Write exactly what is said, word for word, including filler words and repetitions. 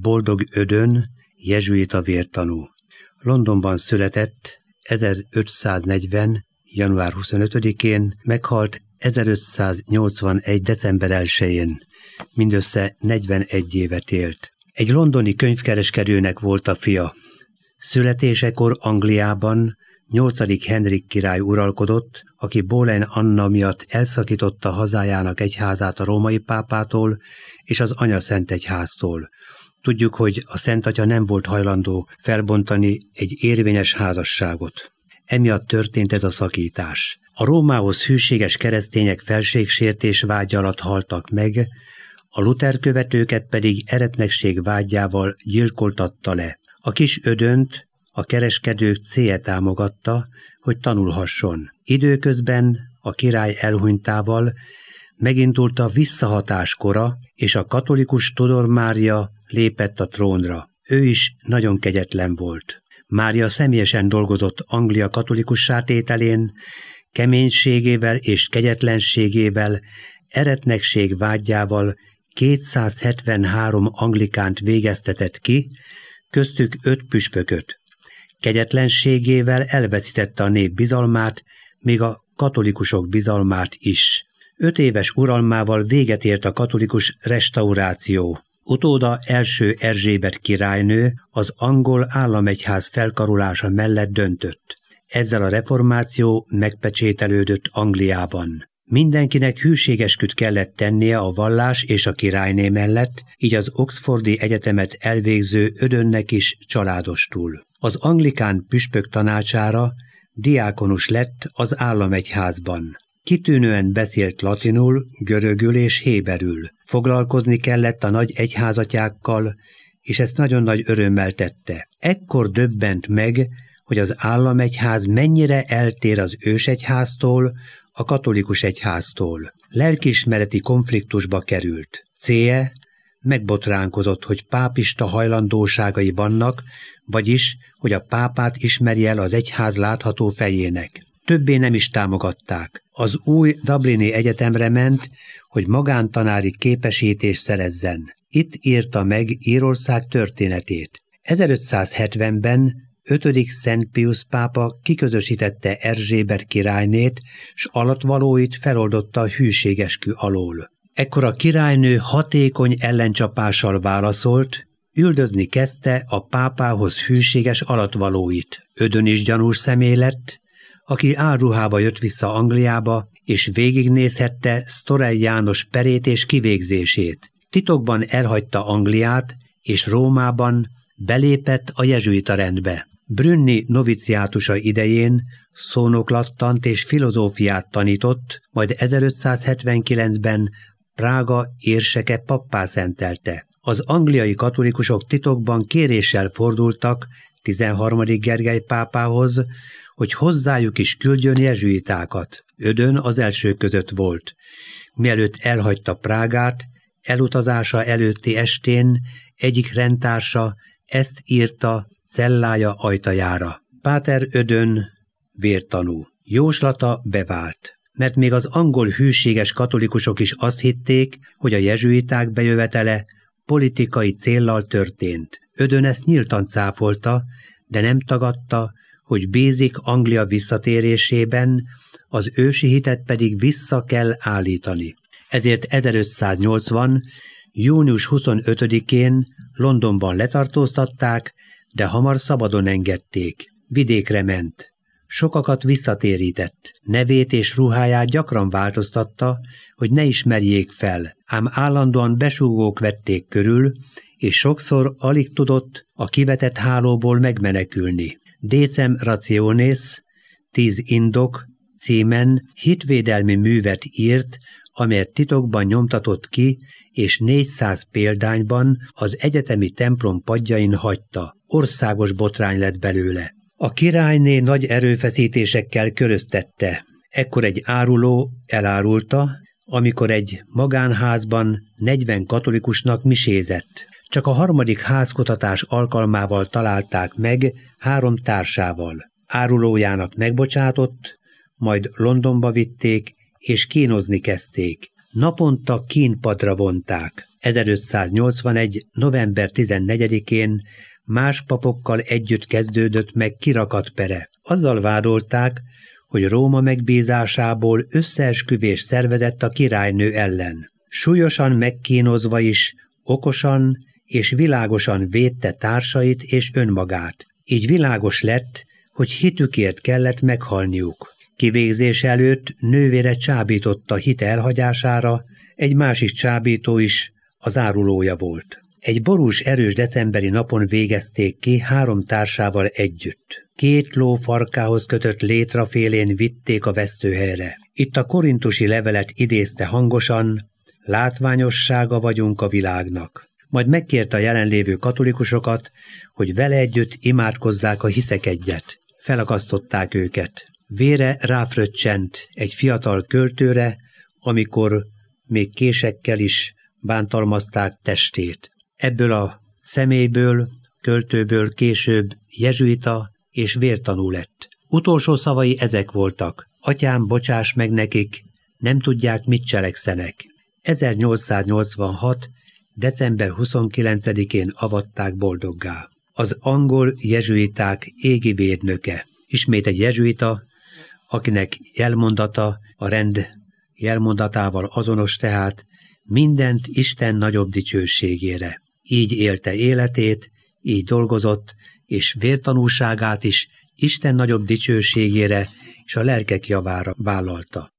Boldog Ödön, jezsuita vértanú. Londonban született ezerötszáznegyven. január huszonötödikén, meghalt ezerötszáznyolcvanegy. december elsején. Mindössze negyvenegy évet élt. Egy londoni könyvkereskedőnek volt a fia. Születésekor Angliában nyolcadik Henrik király uralkodott, aki Boleyn Anna miatt elszakította hazájának egyházát a római pápától és az anyaszentegyháztól. Tudjuk, hogy a Szent Atya nem volt hajlandó felbontani egy érvényes házasságot. Emiatt történt ez a szakítás. A Rómához hűséges keresztények felségsértés vágya alatt haltak meg, a Luther követőket pedig eretnekség vágyával gyilkoltatta le. A kis Ödönt a kereskedők célja támogatta, hogy tanulhasson. Időközben a király elhunytával megindult a visszahatás kora, és a katolikus Tudor Mária lépett a trónra. Ő is nagyon kegyetlen volt. Mária személyesen dolgozott Anglia katolikussá tételén, keménységével és kegyetlenségével, eretnekség vágyával kétszázhetvenhárom anglikánt végeztetett ki, köztük öt püspököt. Kegyetlenségével elveszítette a nép bizalmát, még a katolikusok bizalmát is. Öt éves uralmával véget ért a katolikus restauráció. Utóda első Erzsébet királynő az angol államegyház felkarolása mellett döntött. Ezzel a reformáció megpecsételődött Angliában. Mindenkinek hűségesküt kellett tennie a vallás és a királyné mellett, így az Oxfordi Egyetemet elvégző Ödönnek is családostul. Az anglikán püspök tanácsára diákonus lett az államegyházban. Kitűnően beszélt latinul, görögül és héberül. Foglalkozni kellett a nagy egyházatyákkal, és ezt nagyon nagy örömmel tette. Ekkor döbbent meg, hogy az államegyház mennyire eltér az ősegyháztól, a katolikus egyháztól. Lelkiismereti konfliktusba került. Célja megbotránkozott, hogy pápista hajlandóságai vannak, vagyis, hogy a pápát ismerje el az egyház látható fejének. Többé nem is támogatták. Az új Dublini Egyetemre ment, hogy magántanári képesítést szerezzen. Itt írta meg Írország történetét. ezerötszázhetvenben ötödik Szent Piusz pápa kiközösítette Erzsébet királynét, s alattvalóit feloldotta a hűségeskü alól. Ekkor a királynő hatékony ellencsapással válaszolt, üldözni kezdte a pápához hűséges alattvalóit. Ödön is gyanús személy lett, aki álruhába jött vissza Angliába, és végignézhette Sztorey János perét és kivégzését. Titokban elhagyta Angliát, és Rómában belépett a jezsuita rendbe. Brünni noviciátusa idején szónoklattant és filozófiát tanított, majd ezerötszázhetvenkilencben Prága érseke pappá szentelte. Az angliai katolikusok titokban kéréssel fordultak tizenharmadik Gergely pápához, hogy hozzájuk is küldjön jezsuitákat. Ödön az első között volt. Mielőtt elhagyta Prágát, elutazása előtti estén egyik rendtársa ezt írta cellája ajtajára. Páter Ödön vértanú. Jóslata bevált, mert még az angol hűséges katolikusok is azt hitték, hogy a jezsuiták bejövetele politikai céllal történt. Ödön ezt nyíltan cáfolta, de nem tagadta, hogy bízik Anglia visszatérésében, az ősi hitet pedig vissza kell állítani. Ezért ezerötszáznyolcvan. június huszonötödikén Londonban letartóztatták, de hamar szabadon engedték. Vidékre ment. Sokakat visszatérített. Nevét és ruháját gyakran változtatta, hogy ne ismerjék fel, ám állandóan besúgók vették körül, és sokszor alig tudott a kivetett hálóból megmenekülni. Decem Rationis, tíz indok címen hitvédelmi művet írt, amelyet titokban nyomtatott ki, és négyszáz példányban az egyetemi templom padjain hagyta. Országos botrány lett belőle. A királyné nagy erőfeszítésekkel köröztette. Ekkor egy áruló elárulta, amikor egy magánházban negyven katolikusnak misézett. Csak a harmadik házkutatás alkalmával találták meg három társával. Árulójának megbocsátott, majd Londonba vitték, és kínozni kezdték. Naponta kínpadra vonták. ezerötszáznyolcvanegy. november tizennegyedikén más papokkal együtt kezdődött meg kirakat pere. Azzal vádolták, hogy Róma megbízásából összeesküvés szervezett a királynő ellen. Súlyosan megkínozva is, okosan és világosan védte társait és önmagát. Így világos lett, hogy hitükért kellett meghalniuk. Kivégzés előtt nővére csábította hite elhagyására, egy másik csábító is az árulója volt. Egy borús erős decemberi napon végezték ki három társával együtt. Két ló farkához kötött létra félén vitték a vesztőhelyre. Itt a korintusi levelet idézte hangosan: látványossága vagyunk a világnak. Majd megkérte a jelenlévő katolikusokat, hogy vele együtt imádkozzák a hiszekegyet. Felakasztották őket. Vére ráfröccsent egy fiatal költőre, amikor még késekkel is bántalmazták testét. Ebből a személyből, költőből később jezsuita és vértanú lett. Utolsó szavai ezek voltak: atyám, bocsáss meg nekik, nem tudják, mit cselekszenek. ezernyolcszáznyolcvanhat. december huszonkilencedikén avatták boldoggá. Az angol jezsuiták égi védnöke. Ismét egy jezsuita, akinek jelmondata a rend jelmondatával azonos, tehát mindent Isten nagyobb dicsőségére. Így élte életét, így dolgozott, és vértanúságát is Isten nagyobb dicsőségére és a lelkek javára vállalta.